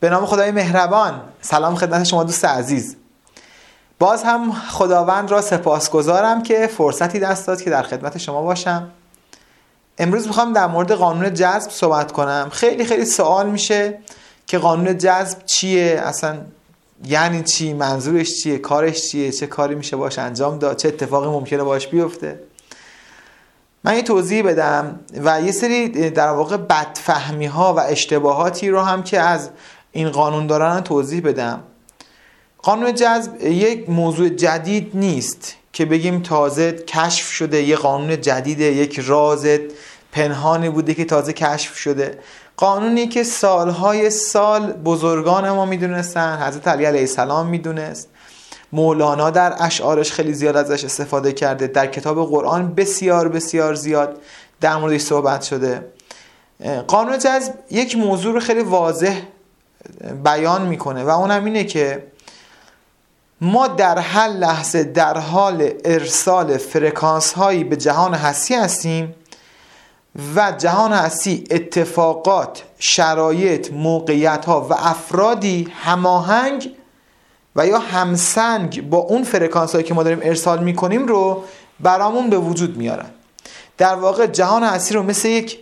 به نام خدای مهربان. سلام خدمت شما دوست عزیز. باز هم خداوند را سپاسگزارم که فرصتی دست داد که در خدمت شما باشم. امروز میخوام در مورد قانون جذب صحبت کنم. خیلی سوال میشه که قانون جذب چیه، اصلا یعنی چی، منظورش چیه، کارش چیه، چه کاری میشه باش انجام داد، چه اتفاقی ممکنه باش بیفته. من یه توضیح بدم و یه سری در واقع بدفهمی ها و اشتباهاتی رو هم که از این قانون دارن توضیح بدم. قانون جذب یک موضوع جدید نیست که بگیم تازه کشف شده، یه قانون جدیده، یک راز پنهانی بوده که تازه کشف شده. قانونی که سالهای سال بزرگان ما میدونستن، حضرت علی علیه السلام میدونست، مولانا در اشعارش خیلی زیاد ازش استفاده کرده، در کتاب قرآن بسیار زیاد در موردش صحبت شده. قانون جذب یک موضوع رو خیلی واضح بیان میکنه و اونم اینه که ما در هر لحظه در حال ارسال فرکانس هایی به جهان هستی هستیم و جهان هستی اتفاقات، شرایط، موقعیت ها و افرادی هماهنگ و یا همسنگ با اون فرکانس هایی که ما داریم ارسال میکنیم رو برامون به وجود میارن. در واقع جهان هستی رو مثل یک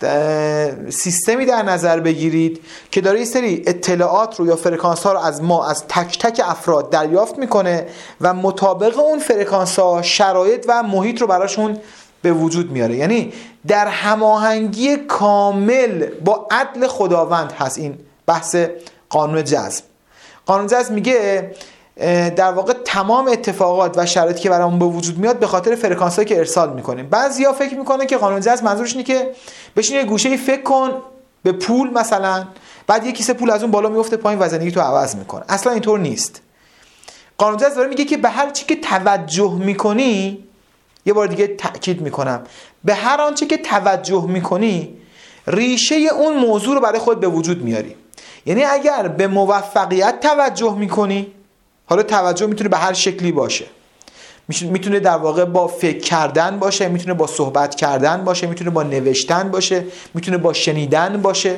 سیستمی در نظر بگیرید که داره یه سری اطلاعات رو یا فرکانس ها رو از ما، از تک تک افراد دریافت میکنه و مطابق اون فرکانس ها شرایط و محیط رو براشون به وجود میاره. یعنی در هماهنگی کامل با عدل خداوند هست این بحث قانون جذب. قانون جذب میگه در واقع تمام اتفاقات و شرایطی که برامون به وجود میاد به خاطر فرکانسایی که ارسال میکنیم. بعضیا فکر میکنن که قانون جذب منظورش اینه که بشین یه گوشه‌ای فکر کن به پول مثلا، بعد یه کیسه پول از اون بالا میفته پایین و زندگی تو عوض میکنه. اصلا اینطور نیست. قانون جذب داره میگه که به هر چی که توجه میکنی، یه بار دیگه تأکید میکنم، به هر آنچه که توجه میکنی ریشه اون موضوع رو برای خود به وجود میاری. یعنی اگر به موفقیت توجه میکنی، حالا توجه میتونه به هر شکلی باشه، میتونه در واقع با فکر کردن باشه، میتونه با صحبت کردن باشه، میتونه با نوشتن باشه، میتونه با شنیدن باشه.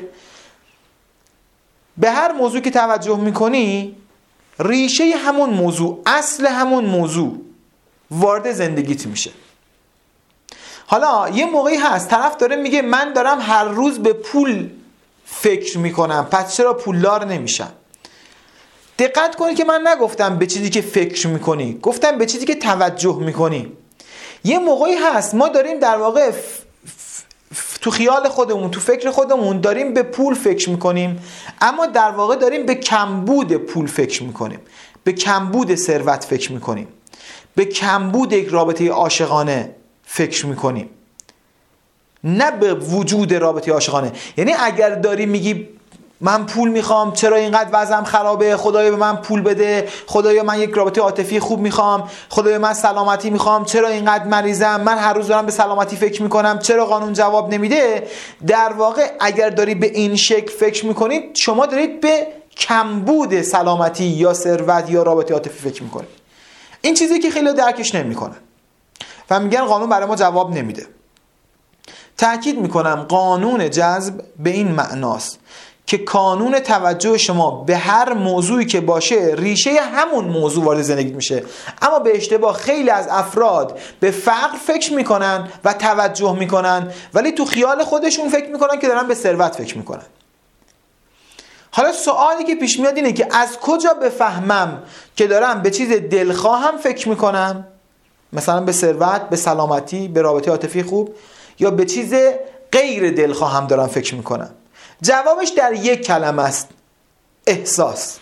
به هر موضوع که توجه میکنی ریشه همون موضوع، اصل همون موضوع وارد زندگیت میشه. حالا یه موقعی هست طرف داره میگه من دارم هر روز به پول فکر میکنم، پس چرا پولدار نمیشم؟ دقت کنید که من نگفتم به چیزی که فکر میکنی، گفتم به چیزی که توجه میکنی. یه موقعی هست ما داریم در واقع تو خیال خودمون، تو فکر خودمون داریم به پول فکر میکنیم، اما در واقع داریم به کمبود پول فکر میکنیم، به کمبود ثروت فکر میکنیم، به کمبود یک رابطه عاشقانه فکر میکنیم، نه به وجود رابطه عاشقانه. یعنی اگر داری میگی من پول میخوام، چرا اینقدر وضعم خرابه، خدایا به من پول بده، خدایا من یک رابطه عاطفی خوب میخوام، خدایا من سلامتی میخوام، چرا اینقدر مریضم، من هر روز دارم به سلامتی فکر میکنم، چرا قانون جواب نمیده. در واقع اگر داری به این شکل فکر میکنید شما دارید به کمبود سلامتی یا ثروت یا رابطه عاطفی فکر میکنید. این چیزی که خیلی درکش نمیکنن و میگن قانون برای ما جواب نمیده. تأکید میکنم قانون جذب به این معناست که کانون توجه شما به هر موضوعی که باشه ریشه همون موضوع وارد زندگی میشه. اما به اشتباه خیلی از افراد به فقر فکر میکنن و توجه میکنن، ولی تو خیال خودشون فکر میکنن که دارن به ثروت فکر میکنن. حالا سوالی که پیش میاد اینه که از کجا بفهمم که دارم به چیز دلخواهم فکر میکنم، مثلا به ثروت، به سلامتی، به رابطه عاطفی خوب، یا به چیز غیر دلخواهم دارم فکر میکنم؟ جوابش در یک کلمه است: احساس.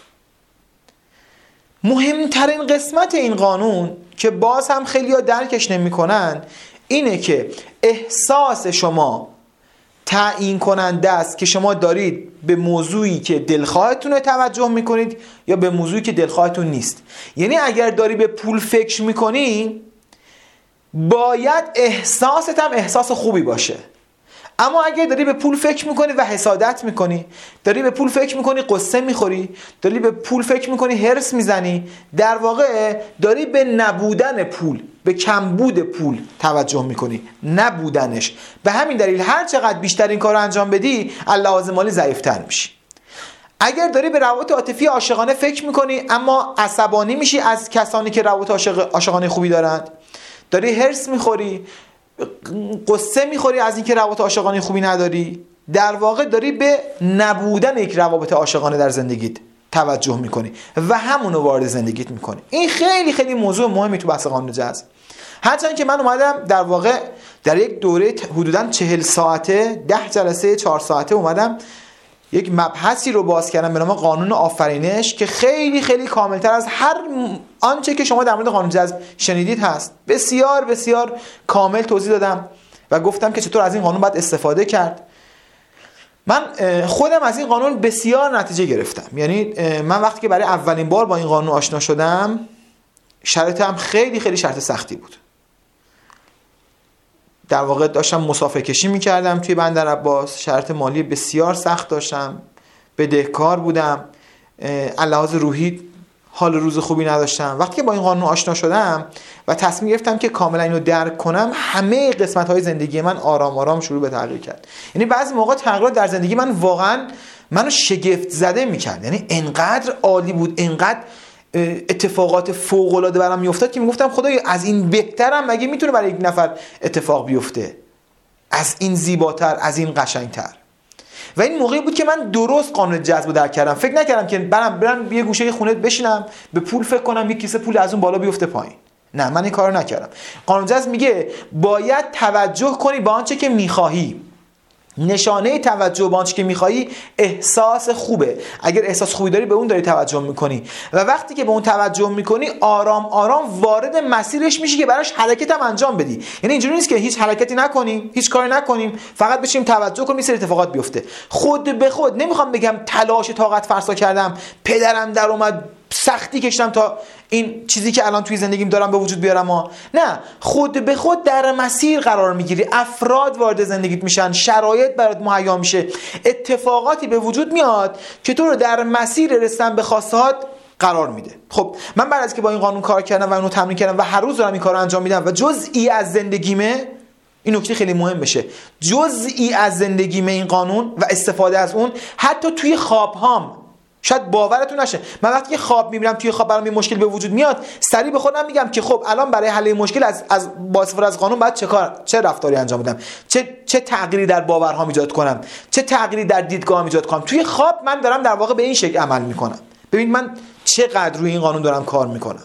مهمترین قسمت این قانون که باز هم خیلی ها درکش نمی کنن اینه که احساس شما تعیین کننده است که شما دارید به موضوعی که دلخواهتون توجه میکنید یا به موضوعی که دلخواهتون نیست. یعنی اگر داری به پول فکر میکنی باید احساست هم احساس خوبی باشه. اما اگه داری به پول فکر میکنی و حسادت میکنی، داری به پول فکر میکنی قصه میخوری، داری به پول فکر میکنی هرس میزنی، در واقع داری به نبودن پول، به کمبود پول توجه میکنی، نبودنش. به همین دلیل هر چقدر بیشتر این کار رو انجام بدی، لحاظ مالی ضعیفتر میشی. اگر داری به روابط عاطفی عاشقانه فکر میکنی اما عصبانی میشی از کسانی که روابط عاشقانه خوبی دارند، داری هرس میخوری، قصه میخوری از اینکه روابط عاشقانه خوبی نداری، در واقع داری به نبودن یک روابط عاشقانه در زندگیت توجه میکنی و همونو وارد زندگیت میکنی. این خیلی خیلی موضوع مهمی تو بحث قانون جذب. هرچند که من اومدم در واقع در یک دوره حدوداً 40 ساعته 10 جلسه 4 ساعته اومدم یک مبحثی رو باز کردم به نام قانون آفرینش که خیلی خیلی کاملتر از هر آنچه که شما در مورد قانون جذب شنیدید هست. بسیار بسیار کامل توضیح دادم و گفتم که چطور از این قانون باید استفاده کرد. من خودم از این قانون بسیار نتیجه گرفتم. یعنی من وقتی که برای اولین بار با این قانون آشنا شدم شرایطم خیلی خیلی شرط سختی بود. در واقع داشتم مسافر کشی میکردم توی بندر عباس، شرط مالی بسیار سخت داشتم، بدهکار بودم، لحاظ روحی حال روز خوبی نداشتم. وقتی که با این قانون آشنا شدم و تصمیم گرفتم که کاملا اینو درک کنم، همه قسمت‌های زندگی من آرام آرام شروع به تغییر کرد. یعنی بعضی موقع تغییرات در زندگی من واقعا منو شگفت زده میکرد. یعنی انقدر عالی بود، انقدر اتفاقات فوق العاده برام میافتاد که میگفتم خدایا از این بهترم مگه میتونه برای یک نفر اتفاق بیفته؟ از این زیباتر، از این قشنگتر. و این موقعی بود که من درست قانون جذب رو درک کردم. فکر نکردم که برم یه گوشه خونه بشینم به پول فکر کنم یک کیسه پول از اون بالا بیفته پایین. نه، من این کارو نکردم. قانون جذب میگه باید توجه کنی به آنچه که میخواهی. نشانه توجه به آنچه که میخوایی احساس خوبه. اگر احساس خوبی داری به اون داری توجه میکنی و وقتی که به اون توجه میکنی آرام آرام وارد مسیرش میشی که براش حرکت هم انجام بدی. یعنی اینجوری نیست که هیچ حرکتی نکنیم، هیچ کاری نکنیم، فقط بشیم توجه کنیم سری اتفاقات بیفته. خود به خود نمیخوام بگم تلاش طاقت فرسا کردم، پدرم در اومد سختی کشیدم تا این چیزی که الان توی زندگیم دارم به وجود بیارم نه، خود به خود در مسیر قرار میگیری، افراد وارد زندگیت میشن، شرایط برات مهیا میشه، اتفاقاتی به وجود میاد که تو رو در مسیر رسیدن به خواستهات قرار میده. خب من بعد از که با این قانون کار کردم و اونو تمرین کردم و هر روز دارم این کارو انجام میدم و جزئی از زندگیمه، این نکته خیلی مهم بشه، جزئی از زندگیمه این قانون و استفاده از اون، حتی توی خوابهام. شاید باورتون نشه، من وقتی که خواب میبینم توی خواب برام یه مشکل به وجود میاد، سریع به خودم میگم که خب الان برای حل مشکل با استفاده از قانون باید چه رفتاری انجام بدم، چه تغییری در باورهام ایجاد کنم، چه تغییری در دیدگاهام ایجاد کنم. توی خواب من دارم در واقع به این شکل عمل میکنم. ببین من چقدر روی این قانون دارم کار میکنم.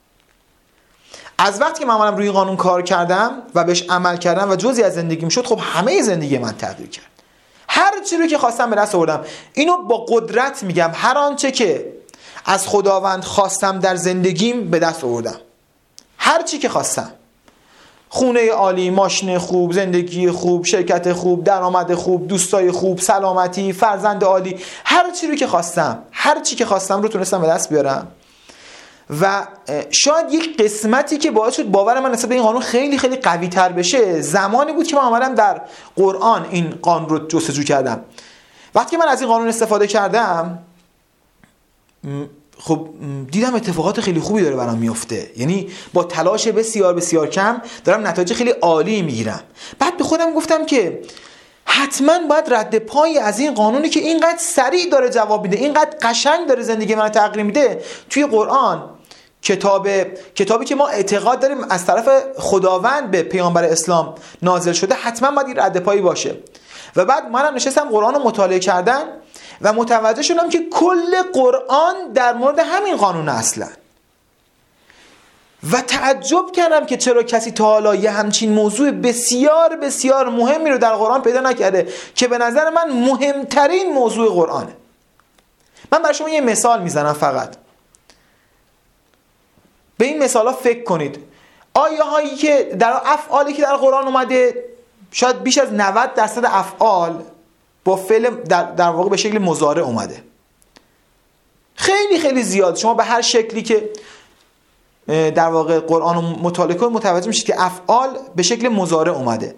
از وقتی که من روی این قانون کار کردم و بهش عمل کردم و جزئی از زندگیم شد، خب همه زندگی من تغییر کرد. هر چی رو که خواستم به دست آوردم. اینو با قدرت میگم، هر آنچه که از خداوند خواستم در زندگیم به دست آوردم. هر چی که خواستم، خونه عالی، ماشین خوب، زندگی خوب، شرکت خوب، درآمد خوب، دوستای خوب، سلامتی، فرزند عالی، هر چی رو که خواستم رو تونستم به دست بیارم. و شاید یک قسمتی که باعث شد باور من نسبت به این قانون خیلی خیلی قوی تر بشه زمانی بود که من آمدم در قرآن این قانون رو جستجو کردم. وقتی من از این قانون استفاده کردم، خب دیدم اتفاقات خیلی خوبی داره برام میفته. یعنی با تلاش بسیار بسیار کم دارم نتایج خیلی عالی میگیرم. بعد به خودم گفتم که حتما باید رد پایی از این قانونی که اینقدر سریع داره جواب میده، اینقدر قشنگ داره زندگی من تغییر میده، توی قرآن، کتابی که ما اعتقاد داریم از طرف خداوند به پیامبر اسلام نازل شده، حتما باید این رد پایی باشه. و بعد منم نشستم قرآن رو مطالعه کردن و متوجه شدم که کل قرآن در مورد همین قانون اصلا. و تعجب کردم که چرا کسی تا حالا یه همچین موضوع بسیار بسیار مهمی رو در قرآن پیدا نکرده که به نظر من مهمترین موضوع قرآنه. من برای شما یه مثال میزنم فقط. به این مثالا فکر کنید. آیه هایی که افعالی که در قرآن اومده، شاید بیش از 90% افعال با فعل در واقع به شکل مضارع اومده. خیلی خیلی زیاد. شما به هر شکلی که در واقع قرآن رو مطالعه کنید متوجه میشید که افعال به شکل مضارع اومده.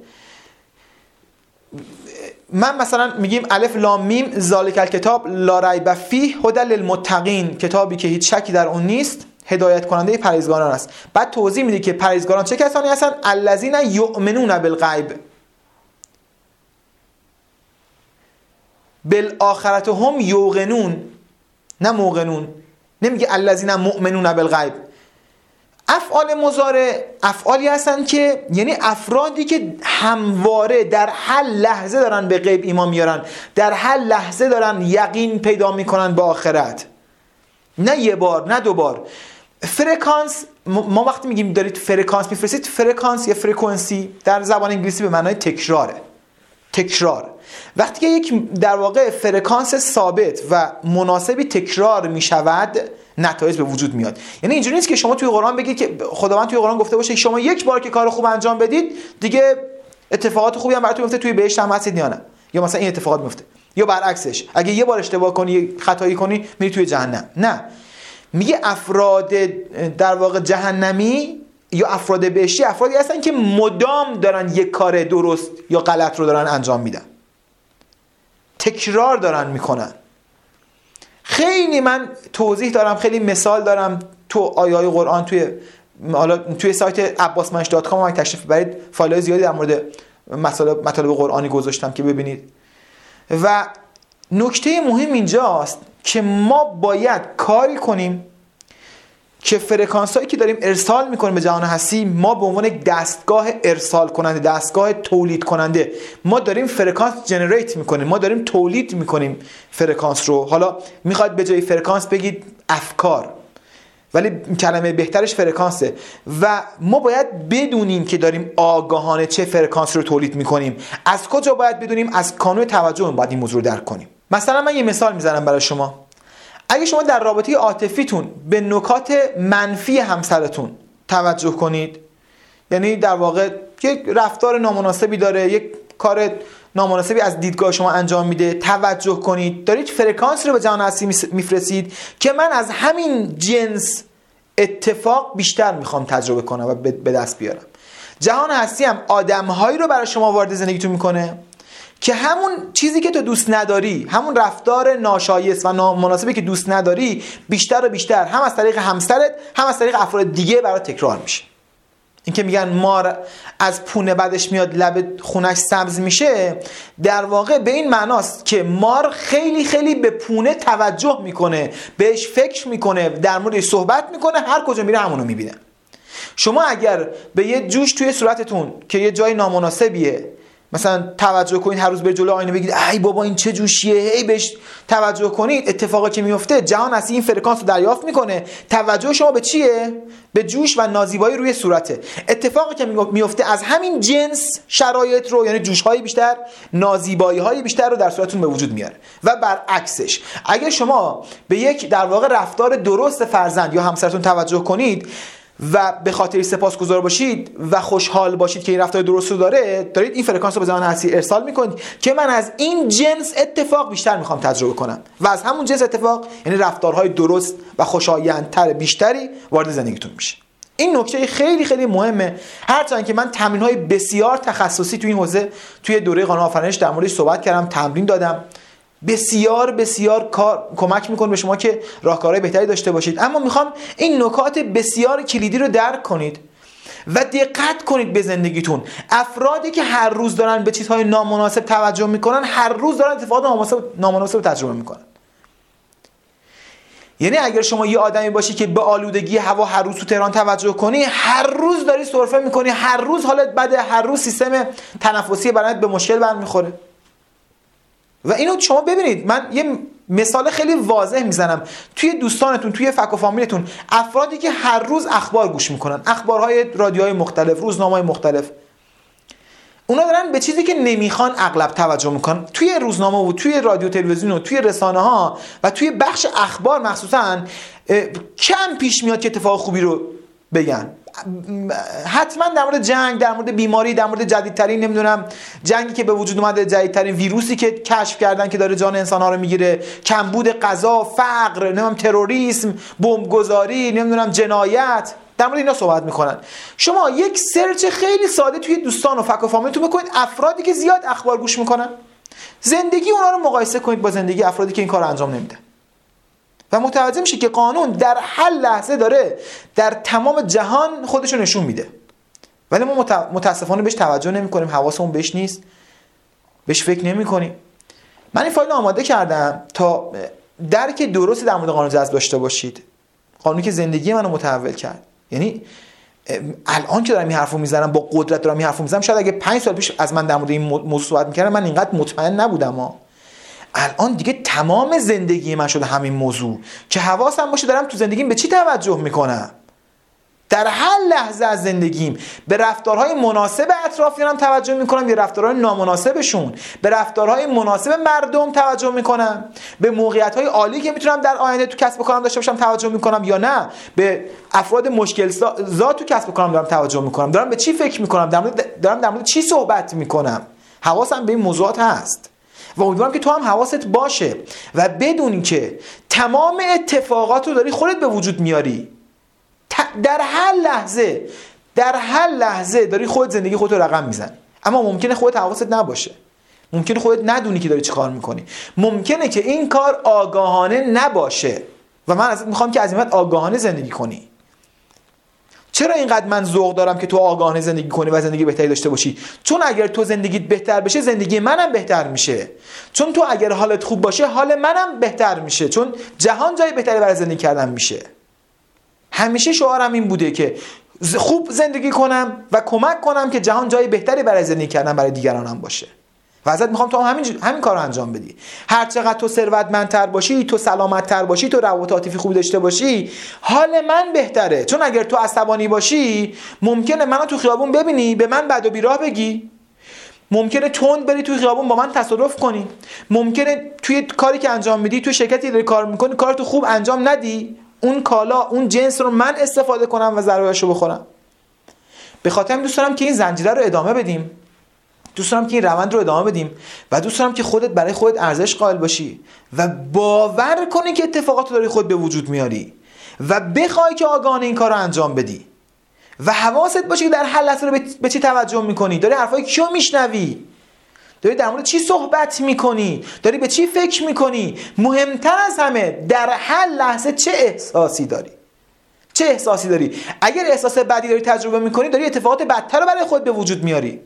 من مثلا میگیم الف لام میم ذالک الکتاب لا ریب فیه هدی للمتقین، کتابی که هیچ شکی در اون نیست، هدایت کننده پرهیزگاران است. بعد توضیح میده که پرهیزگاران چه کسانی هستن؟ الذین یؤمنون بالغیب. بالآخرت هم یوقنون، نه موقنون. نمیگه الذین مؤمنون بالغیب. افعال مضارع افعالی هستن که یعنی افرادی که همواره در هر لحظه دارن به غیب ایمان میارن، در هر لحظه دارن یقین پیدا میکنن به آخرت، نه یه بار نه دو بار. فرکانس، ما وقتی میگیم دارید فرکانس میفرستید، فرکانس یا فرکانسی در زبان انگلیسی به معنای تکراره، تکرار. وقتی که یک در واقع فرکانس ثابت و مناسبی تکرار میشود، نتایج به وجود میاد. یعنی اینجوری نیست که شما توی قرآن بگید که خداوند توی قرآن گفته باشه شما یک بار که کار خوب انجام بدید دیگه اتفاقات خوبی هم براتون میفته، توی بهشت هم هستید یا نه، یا مثلا این اتفاقات میفته، یا برعکسش اگه یه بار اشتباه کنی خطایی کنی میری توی جهنم. نه، میگه افراد در واقع جهنمی یا افراد بهشتی افرادی هستن که مدام دارن یک کار درست یا غلط رو دارن انجام میدن، تکرار دارن میکنن. خیلی من توضیح دارم، خیلی مثال دارم تو آیه‌های قرآن، توی سایت abbasmansh.com هم تشریف ببرید، فایل‌های زیادی در مورد مطالب قرآنی گذاشتم که ببینید. و نکته مهم اینجاست که ما باید کاری کنیم که فرکانس هایی که داریم ارسال میکنیم به جهان هستی، ما به عنوان دستگاه ارسال کننده، دستگاه تولید کننده، ما داریم فرکانس جنریت میکنیم، ما داریم تولید میکنیم فرکانس رو. حالا میخواد به جای فرکانس بگید افکار، ولی کلمه بهترش فرکانسه. و ما باید بدونیم که داریم آگاهانه چه فرکانس رو تولید میکنیم. از کجا باید بدونیم؟ از کانون توجه باید این موضوع رو درک کنیم. مثلا من یه مثال میزنم برای شما. اگه شما در رابطه عاطفیتون به نکات منفی همسرتون توجه کنید، یعنی در واقع یک رفتار نامناسبی داره، یک کار نامناسبی از دیدگاه شما انجام میده، توجه کنید، دارید فرکانس رو به جهان هستی میفرستید که من از همین جنس اتفاق بیشتر میخوام تجربه کنم و به دست بیارم. جهان هستی هم آدمهایی رو برای شما وارد زندگیتون میکنه که همون چیزی که تو دوست نداری، همون رفتار ناشایست و نامناسبی که دوست نداری، بیشتر و بیشتر هم از طریق همسرت هم از طریق افراد دیگه برات تکرار میشه. این که میگن مار از پونه بعدش میاد لب خونش سبز میشه، در واقع به این معناست که مار خیلی خیلی به پونه توجه میکنه، بهش فکر میکنه، در موردش صحبت میکنه، هر کجا میره همونو میبینه. شما اگر به یه جوش توی صورتتون که یه جای نامناسبیه مثلا توجه کنید، هر روز به جلو آینه بگید ای بابا این چه جوشیه، هی بهش توجه کنید، اتفاقی که میفته جهان هستی این فرکانس رو دریافت میکنه. توجه شما به چیه؟ به جوش و نازیبایی روی صورته. اتفاقی که میفته از همین جنس شرایط رو، یعنی جوش‌های بیشتر، نازیبایی‌های بیشتر رو در صورتتون به وجود میاره. و برعکسش اگه شما به یک در واقع رفتار درست فرزند یا همسرتون توجه کنید و به خاطر سپاسگزار باشید و خوشحال باشید که این رفتار درست رو دارید این فرکانس رو به جهان هستی ارسال میکنید که من از این جنس اتفاق بیشتر میخوام تجربه کنم و از همون جنس اتفاق، یعنی رفتارهای درست و خوشایندتر بیشتری وارد زندگیتون میشه. این نکته خیلی خیلی مهمه، هرچند که من تمرین‌های بسیار تخصصی توی این حوزه توی دوره قانون آفرینش در موردش صحبت کردم، تمرین دادم، بسیار بسیار کمک میکنه به شما که راهکارهای بهتری داشته باشید. اما میخوام این نکات بسیار کلیدی رو درک کنید و دقت کنید به زندگیتون. افرادی که هر روز دارن به چیزهای نامناسب توجه میکنن، هر روز دارن اتفاقات نامناسب تجربه میکنن. یعنی اگر شما یه آدمی باشی که به آلودگی هوا هر روز تو تهران توجه کنی، هر روز داری سرفه میکنی، هر روز حالت بده، هر روز سیستم تنفسی بدنت به مشکل برمیخوره. و اینو شما ببینید، من یه مثال خیلی واضح میزنم توی دوستانتون، توی فک و فامیلتون، افرادی که هر روز اخبار گوش میکنن، اخبارهای رادیوهای مختلف، روزنامه‌های مختلف، اونا دارن به چیزی که نمیخوان اغلب توجه میکنن. توی روزنامه و توی رادیو تلویزیون و توی رسانه ها و توی بخش اخبار مخصوصا کم پیش میاد که اتفاق خوبی رو بگن. حتما در مورد جنگ، در مورد بیماری، در مورد جدیدترین نمیدونم جنگی که به وجود اومده، جدیدترین ویروسی که کشف کردن که داره جان انسان‌ها رو میگیره، کمبود غذا، فقر، نمیدونم تروریسم، بمبگذاری، نمیدونم جنایت، در مورد اینا صحبت میکنن. شما یک سرچ خیلی ساده توی دوستان و فک و فامیلتون بکنید، افرادی که زیاد اخبار گوش میکنن، زندگی اونا رو مقایسه کنید با زندگی افرادی که این کارو انجام نمیدن و متوجه میشه که قانون در هر لحظه داره در تمام جهان خودشو نشون میده، ولی ما متاسفانه بهش توجه نمیکنیم، حواسمون بهش نیست، بهش فکر نمیکنیم. من این فایل رو آماده کردم تا درک درستی در مورد قانون جذب داشته باشید. قانونی که زندگی منو متحول کرد. یعنی الان که دارم این حرفو میزنم، با قدرت دارم این حرفو میزنم، شاید اگه 5 سال پیش از من در مورد این موضوع صحبت میکردم من اینقدر مطمئن نبودم. الان دیگه تمام زندگی من شده همین موضوع که حواسم باشه دارم تو زندگیم به چی توجه میکنم. در هر لحظه از زندگیم به رفتارهای مناسب اطرافیانم توجه میکنم یا رفتارهای نامناسبشون، به رفتارهای مناسب مردم توجه میکنم، به موقعیت‌های عالی که میتونم در آینده تو کسب و کارم داشته باشم توجه میکنم یا نه به افراد مشکل زا تو کسب و کارم دارم توجه میکنم، دارم به چی فکر میکنم، دارم در مورد چی صحبت میکنم. حواسم به این موضوعات هست و امیدوارم که تو هم حواست باشه و بدونی که تمام اتفاقات رو داری خودت به وجود میاری. در هر لحظه داری خودت زندگی خودت رو رقم میزنی، اما ممکنه خودت حواست نباشه، ممکنه خودت ندونی که داری چی کار میکنی، ممکنه که این کار آگاهانه نباشه و من ازت میخوام که از این بعد آگاهانه زندگی کنی. چرا اینقدر من ذوق دارم که تو آگاهانه زندگی کنی و زندگی بهتری داشته باشی؟ چون اگر تو زندگیت بهتر بشه زندگی منم بهتر میشه، چون تو اگر حالت خوب باشه حال منم بهتر میشه، چون جهان جای بهتری برای زندگی کردن میشه. همیشه شعارم این بوده که خوب زندگی کنم و کمک کنم که جهان جای بهتری برای زندگی کردن برای دیگرانم باشه و ازت میخوام تو همین کار رو انجام بدی. هر چقدر تو ثروتمندتر باشی، تو سلامتتر باشی، تو روابط عاطفی خوبی داشته باشی، حال من بهتره. چون اگر تو عصبانی باشی ممکنه منو تو خیابون ببینی به من بد و بیراه بگی، ممکنه تند بری توی خیابون با من تصادف کنی، ممکنه توی کاری که انجام میدی توی شرکتی داری کار میکنی کارتو خوب انجام ندی، اون کالا اون جنس رو من استفاده کنم و ضررش رو بخورم. به خاطر همین دوست دارم که این زنجیره رو ادامه بدیم، دوست دارم که این روند رو ادامه بدیم و دوست دارم که خودت برای خودت ارزش قائل باشی و باور کنی که اتفاقات رو داری خود به وجود میاری و بخوای که آگاهانه این کار رو انجام بدی و حواست باشه که در هر لحظه رو به چی توجه میکنی، داری حرفای کیو میشنوی، داری در مورد چی صحبت میکنی، داری به چی فکر میکنی، مهمتر از همه در هر لحظه چه احساسی داری. اگر احساس بدی داری تجربه میکنی داری اتفاقات بدتر رو برای خود به وجود میاری.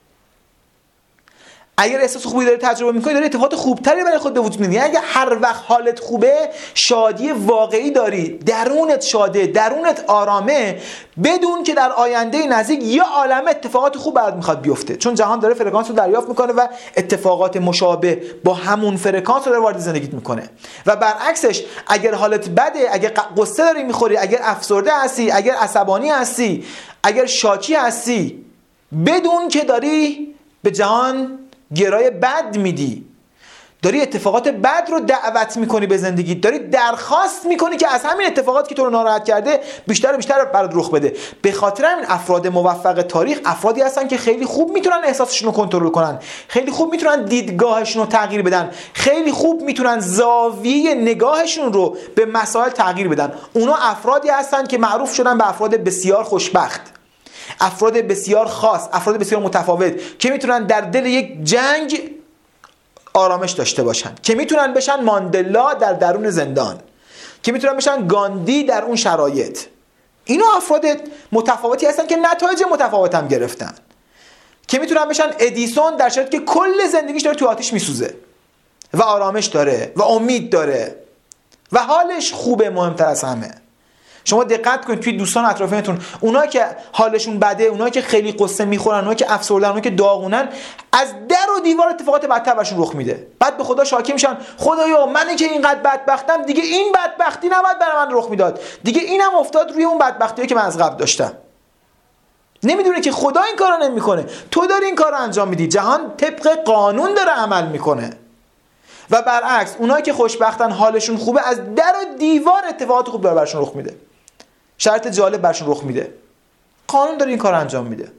اگر احساس خوبی داری تجربه میکنی داری اتفاقات خوبتری برای خود به وجود میاری. اگر هر وقت حالت خوبه، شادی واقعی داری، درونت شاده، درونت آرامه، بدون که در آینده نزدیک یه عالمه اتفاقات خوب برات میخواد بیفته، چون جهان داره فرکانس رو دریافت میکنه و اتفاقات مشابه با همون فرکانس رو داره وارد زندگیت میکنه. و برعکسش اگر حالت بده، اگر قصه داری میخوری، اگر افسرده هستی، اگر عصبانی هستی، اگر شاکی هستی، بدون که داری به جهان گرای بد میدی، داری اتفاقات بد رو دعوت میکنی به زندگی، داری درخواست میکنی که از همین اتفاقاتی که تو رو ناراحت کرده بیشتر و بیشتر برات رخ بده. به خاطر همین افراد موفق تاریخ افرادی هستن که خیلی خوب میتونن احساسشون رو کنترل کنن، خیلی خوب میتونن دیدگاهشون رو تغییر بدن، خیلی خوب میتونن زاویه نگاهشون رو به مسائل تغییر بدن. اونا افرادی هستن که معروف شدن به افراد بسیار خوشبخت، افراد بسیار خاص، افراد بسیار متفاوت که میتونن در دل یک جنگ آرامش داشته باشن، که میتونن بشن ماندلا در درون زندان، که میتونن بشن گاندی در اون شرایط. اینا افراد متفاوتی هستن که نتایج متفاوت هم گرفتن، که میتونن بشن ادیسون در شرایطی که کل زندگیش داره تو آتش میسوزه و آرامش داره و امید داره و حالش خوبه. مهمتر از همه شما دقت کنید توی دوستان اطرافیانتون، اونایی که حالشون بده، اونایی که خیلی قصه میخورن، اونایی که افسردن، اونایی که داغونن، از در و دیوار اتفاقات بدتر براشون رخ میده. بعد به خدا شاکی میشن، خدایا منی که اینقدر بدبختم، دیگه این بدبختی نباید برای من رخ میداد، دیگه اینم افتاد روی اون بدبختیه که من از قبل داشتم. نمیدونه که خدا این کارو نمیکنه، تو داری این کارو انجام میدی، جهان طبق قانون داره عمل میکنه. و برعکس اونایی که خوشبختن، حالشون خوبه، از در و دیوار اتفاقات خوب داره براشون رخ میده، شرط جالب برشون رخ میده. قانون داره این کار انجام میده.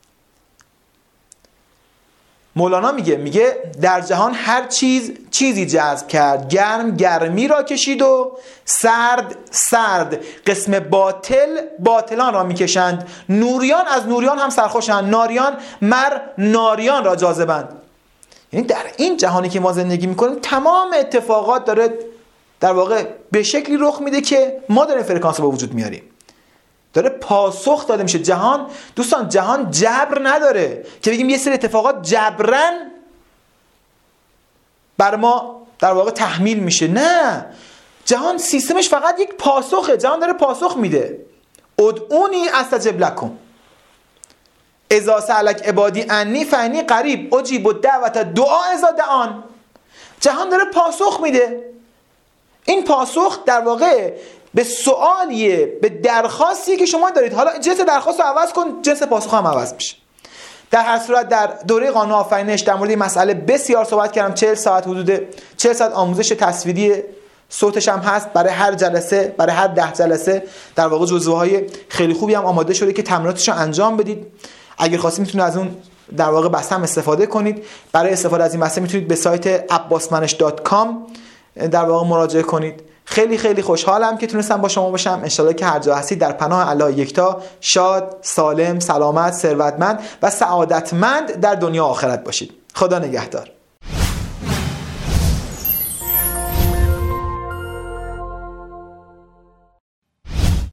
مولانا میگه در جهان هر چیزی جذب کرد، گرم گرمی را کشید و سرد قسم باطلان را میکشند، نوریان از نوریان هم سرخوشند، ناریان ناریان را جاذبند. یعنی در این جهانی که ما زندگی میکنیم تمام اتفاقات داره در واقع به شکلی رخ میده که ما داریم فرکانس رو به وجود میاریم، داره پاسخ داده میشه. جهان دوستان، جهان جبر نداره که بگیم یه سری اتفاقات جبرن بر ما در واقع تحمیل میشه. نه، جهان سیستمش فقط یک پاسخه. جهان داره پاسخ میده. ادعونی استجب لکم اذا سألک عبادی عنی فانی قریب اجیب دعوت دعا اذا دعان. جهان داره پاسخ میده. این پاسخ در واقع به سوالیه، به درخواستی که شما دارید. حالا جنس درخواست رو عوض کن، جنس پاسخ هم عوض میشه. در هر صورت در دوره قانون آفرینش در مورد این مسئله بسیار صحبت کردم. 40 ساعت حدود 40 ساعت آموزش تصویری صوتش هم هست برای هر جلسه، برای هر 10 جلسه در واقع جزوه‌های خیلی خوبی هم آماده شده که تمریناتش رو انجام بدید. اگر خواستید میتونید از اون در واقع بسته هم استفاده کنید. برای استفاده از این بسته میتونید به سایت abbasmanage.com در واقع مراجعه کنید. خیلی خیلی خوشحالم که تونستم با شما باشم. ان شاءالله که هر جا هستید در پناه الله یکتا شاد، سالم، سلامت، ثروتمند و سعادتمند در دنیا و آخرت باشید. خدا نگهدار.